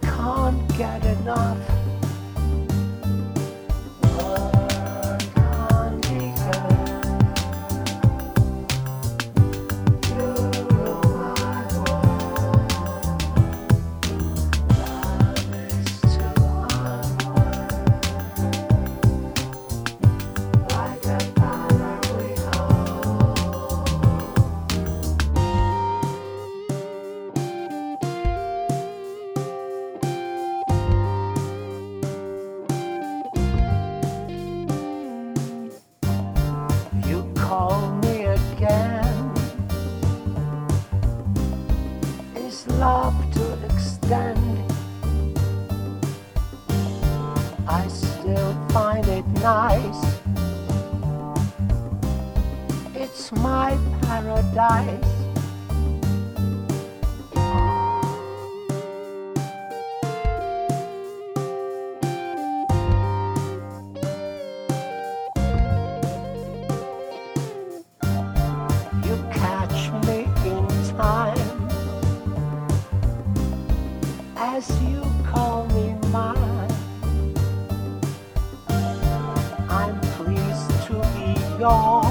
can't get enough. Words can't be heard. You're a wide world. Love is too unworld. Like a banner we hold. You call me again. Is love to extend? I still find it nice. It's my paradise. You catch me in time as you call me mine. I'm pleased to be yours.